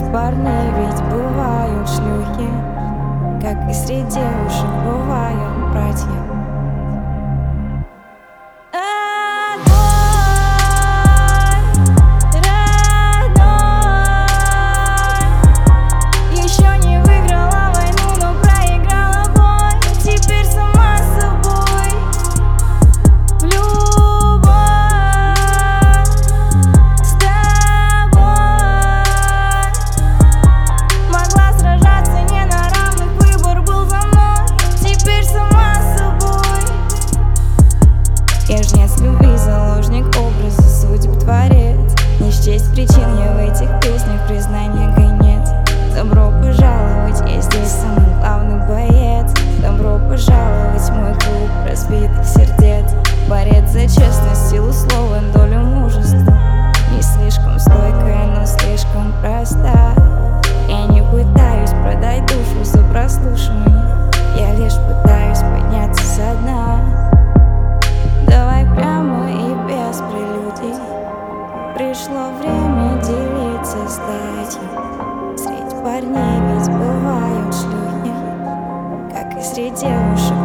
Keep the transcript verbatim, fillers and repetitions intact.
парней ведь бывают шлюхи, как и среди девушек бывают братья. Я ж нет любви, заложник образа, судеб творец. Не счесть причин я в этих песнях, признания гонец. Добро пожаловать, я здесь самый главный боец. Добро пожаловать в мой клуб разбитых сердец. Борец за честность, силу слова, долю мужества. Не слишком стойкая, но слишком проста. Я не пытаюсь продать душу за прослушивание, я лишь пытаюсь подняться со дна. Давай прямо и без прелюдий. Пришло время делиться статью. Среди парней ведь бывают шлюхи, как и среди девушек